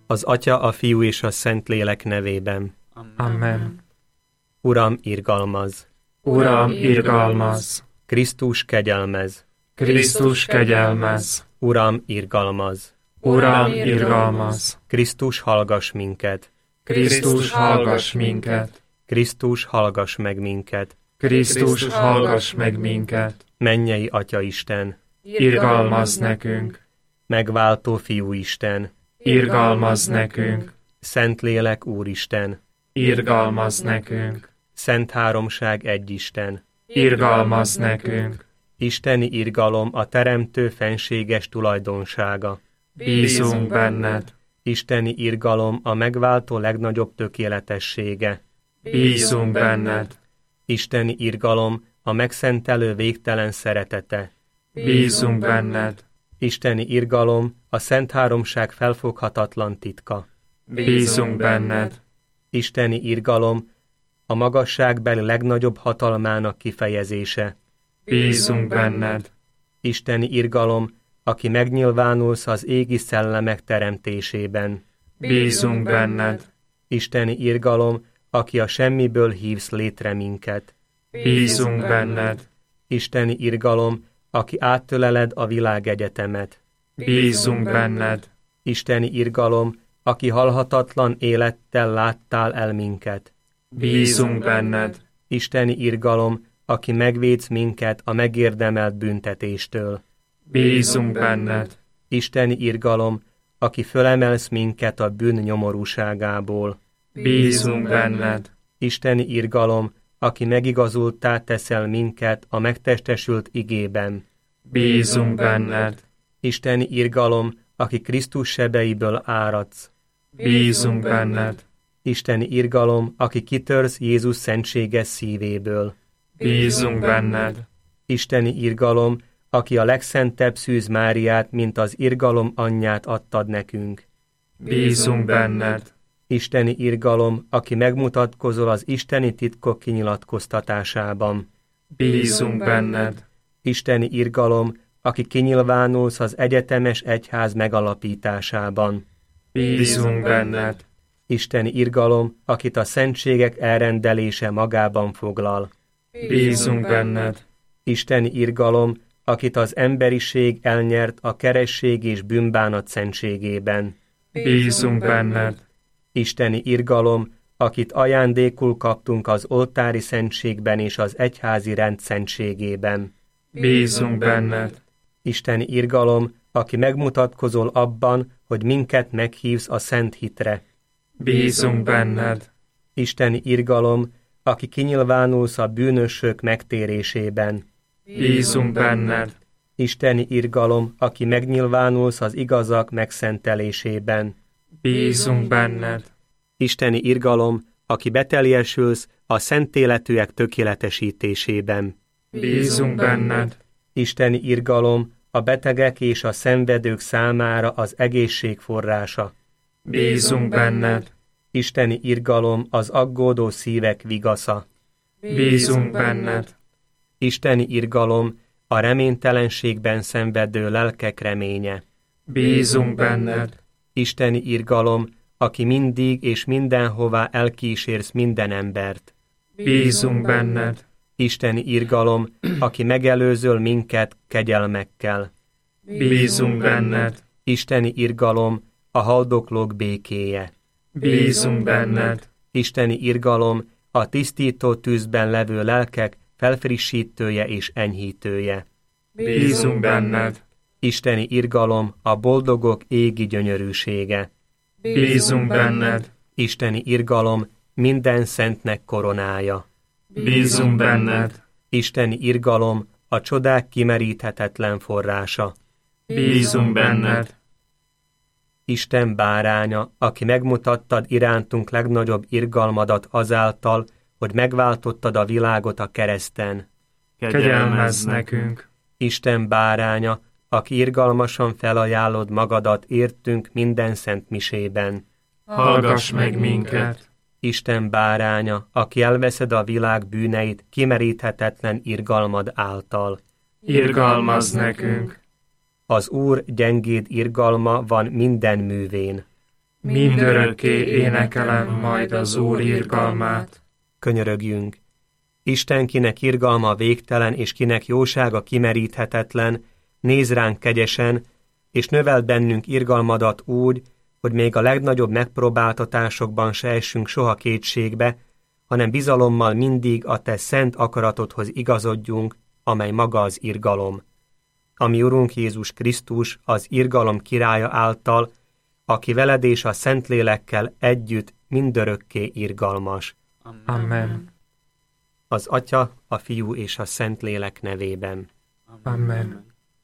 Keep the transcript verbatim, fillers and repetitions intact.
Az Atya, a Fiú és a Szentlélek nevében. Amen. Uram, irgalmazz! Uram, irgalmazz! Krisztus, kegyelmezz! Krisztus, kegyelmezz! Uram, irgalmazz! Uram, irgalmazz! Krisztus, hallgass minket! Krisztus, hallgass minket! Krisztus, hallgass meg minket! Krisztus, hallgass meg minket! Mennyei Atya Isten! Irgalmazz nekünk! Megváltó Fiú Isten! Irgalmazz nekünk! Szentlélek Úristen! Irgalmazz nekünk! Szent Háromság egyisten! Irgalmazz nekünk! Isteni irgalom a Teremtő fenséges tulajdonsága. Bízunk benned! Isteni irgalom a megváltó legnagyobb tökéletessége. Bízunk benned! Isteni irgalom a megszentelő végtelen szeretete. Bízunk benned! Isteni irgalom a Szent Háromság felfoghatatlan titka. Bízunk benned! Isteni irgalom a magasságbeli legnagyobb hatalmának kifejezése. Bízunk benned! Isteni irgalom, aki megnyilvánulsz az égi szellemek teremtésében. Bízunk benned! Isteni irgalom, aki a semmiből hívsz létre minket. Bízunk benned! Isteni irgalom, aki áttöleled a világegyetemet. Bízunk benned! Isteni irgalom, aki halhatatlan élettel láttál el minket. Bízunk benned! Isteni irgalom, aki megvédsz minket a megérdemelt büntetéstől. Bízunk benned! Isteni irgalom, aki fölemelsz minket a bűn nyomorúságából. Bízunk benned! Isteni irgalom, aki megigazulttá teszel minket a megtestesült igében. Bízunk benned! Isteni irgalom, aki Krisztus sebeiből áradsz. Bízunk benned! Isteni irgalom, aki kitörsz Jézus szentséges szívéből. Bízunk benned! Isteni irgalom, aki a legszentebb Szűz Máriát, mint az irgalom anyját adtad nekünk. Bízunk benned! Isteni irgalom, aki megmutatkozol az isteni titkok kinyilatkoztatásában. Bízunk benned! Isteni irgalom, aki kinyilvánulsz az egyetemes egyház megalapításában. Bízunk benned! Isteni irgalom, akit a szentségek elrendelése magában foglal. Bízunk benned! Isteni irgalom, akit az emberiség elnyert a keresség és bűnbánat szentségében. Bízunk benned! Isteni irgalom, akit ajándékul kaptunk az oltári szentségben és az egyházi rend szentségében. Bízunk benned! Isteni irgalom, aki megmutatkozol abban, hogy minket meghívsz a szent hitre. Bízunk benned! Isteni irgalom, aki kinyilvánulsz a bűnösök megtérésében. Bízunk benned! Isteni irgalom, aki megnyilvánulsz az igazak megszentelésében. Bízunk benned! Isteni irgalom, aki beteljesülsz a szentéletűek tökéletesítésében. Bízunk benned! Isteni irgalom, a betegek és a szenvedők számára az egészség forrása. Bízunk benned! Isteni irgalom, az aggódó szívek vigasza. Bízunk benned! Isteni irgalom, a reménytelenségben szenvedő lelkek reménye. Bízunk benned! Isteni irgalom, aki mindig és mindenhová elkísérsz minden embert. Bízunk benned! Isteni irgalom, aki megelőzöl minket kegyelmekkel. Bízunk benned! Isteni irgalom, a haldoklók békéje. Bízunk benned! Isteni irgalom, a tisztító tűzben levő lelkek felfrissítője és enyhítője. Bízunk benned! Isteni irgalom, a boldogok égi gyönyörűsége. Bízunk benned! Isteni irgalom, minden szentnek koronája. Bízunk benned! Isteni irgalom, a csodák kimeríthetetlen forrása. Bízunk benned! Isten báránya, aki megmutattad irántunk legnagyobb irgalmadat azáltal, hogy megváltottad a világot a kereszten. Kegyelmezz nekünk! Isten báránya, aki irgalmasan felajánlod magadat értünk minden szent misében. Hallgass meg minket! Isten báránya, aki elveszed a világ bűneit kimeríthetetlen irgalmad által. Irgalmazz nekünk! Az Úr gyengéd irgalma van minden művén. mindörökké énekelem majd az Úr irgalmát. Könyörögjünk. Isten, kinek irgalma végtelen, és kinek jósága kimeríthetetlen, néz ránk kegyesen, és növeld bennünk irgalmadat úgy, hogy még a legnagyobb megpróbáltatásokban se essünk soha kétségbe, hanem bizalommal mindig a te szent akaratodhoz igazodjunk, amely maga az irgalom. Ami Urunk Jézus Krisztus, az irgalom királya által, aki veled és a Szentlélekkel együtt mindörökké irgalmas. Amen. Az Atya, a Fiú és a Szentlélek nevében. Amen.